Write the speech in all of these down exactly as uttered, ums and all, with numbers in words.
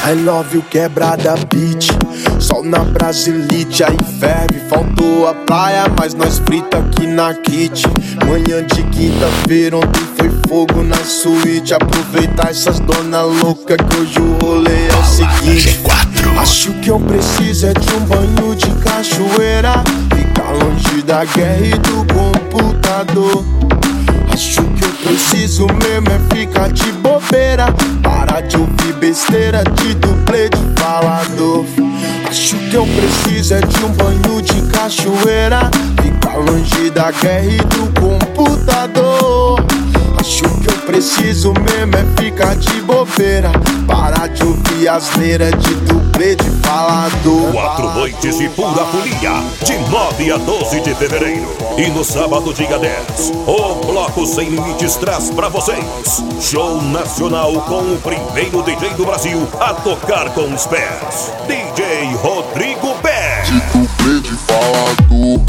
I love you quebrada beat. Sol na Brasilite, aí ferve. Faltou a praia, mas nós frita aqui na kit. Manhã de quinta-feira, ontem foi fogo na suíte. Aproveitar essas dona louca que hoje o rolê é o seguinte. Acho que eu preciso é de um banho de cachoeira. Ficar longe da guerra e do computador. Acho que eu preciso mesmo é ficar de bobeira. Parar de ouvir besteira de dublê de falador. Acho que eu preciso é de um banho de cachoeira. Ficar longe da guerra e do computador. Acho que eu preciso mesmo é ficar de bobeira. Parar de ouvir asneira de dublê de falador. Quatro noites de pura folia, de nove a doze de fevereiro. E no sábado, dia dez, o Bloco Sem Limites traz pra vocês show nacional com o primeiro D J do Brasil a tocar com os pés, D J Rodrigo Pé. De dublê de falador.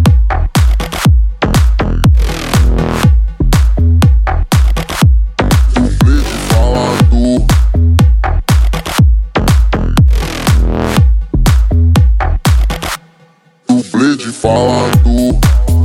De falador.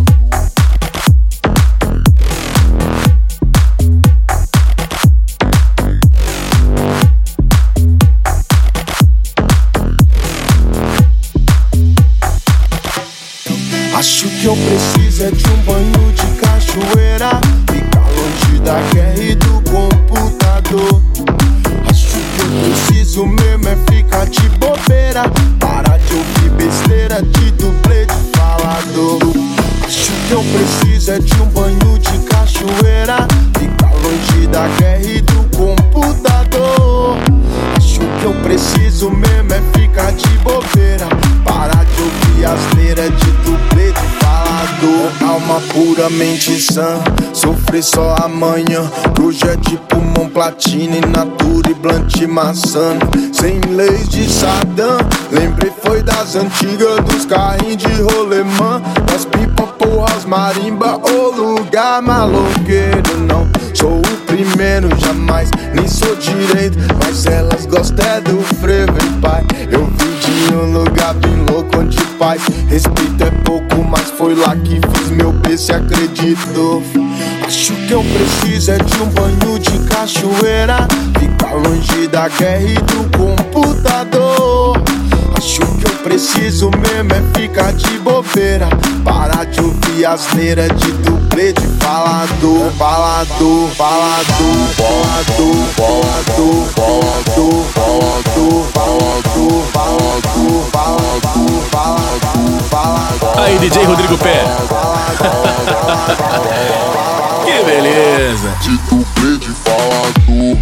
Acho que eu preciso é de um banho de cachoeira. Ficar longe da guerra e do computador. Acho que eu preciso mesmo é ficar de bobeira. Parar de ouvir besteira de dublê de falador. Acho que eu preciso é de um banho de cachoeira. Ficar longe da guerra e do computador. Acho que eu preciso mesmo é ficar de bobeira. Parar de ouvir asneira de dublê de falador. Alma puramente sã, sofrer só amanhã. Hoje é de pulmão, platina, natura e blunt maçã. Sem leis de Saddam, lembrei foi das antigas, dos carrinhos de rolemã, das pipa, porras, marimba, o lugar maloqueiro. Não sou o primeiro, jamais, nem sou direito, mas elas gostam é do frevo, hein, pai. Eu vim de um lugar bem louco onde paz, respeito é pouco, mas foi lá que fiz meu B, se acreditou. Acho que eu preciso é de um banho de cachoeira. Ficar longe da guerra e do computador. Acho que eu preciso mesmo é ficar de bobeira. Parar de ouvir asneira de dublê de falador. Falador, falador, falador, falador, falador, falador, falador, falador, falador, falador, falador. Aí, D J Rodrigo Pé. Que beleza. De dublê de falador.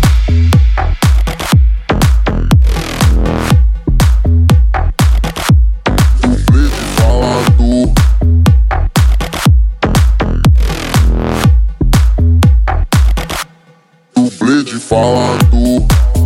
De falador.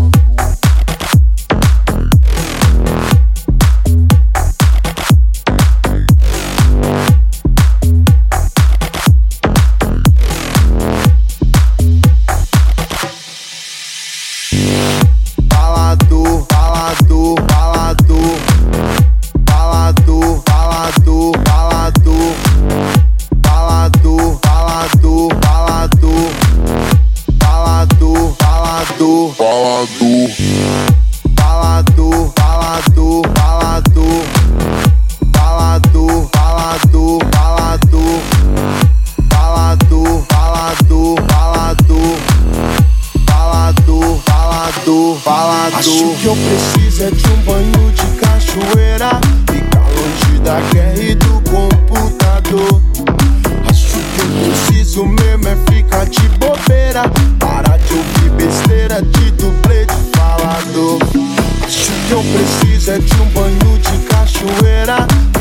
Falador, falador, falador. Falador, falador, falador. Falador, falador, falador. Falador, falador, Falador. falador, falador, falador. Falador, falador, falador. Falador, falador, falador. Falador, falador, falador. Acho que eu preciso é de um banho de cachoeira. Ficar longe da guerra e do computador. Acho que eu preciso mesmo é ficar de bobeira. Parar de ouvir besteira de dublê de falador. Acho que eu preciso é de um banho de cachoeira.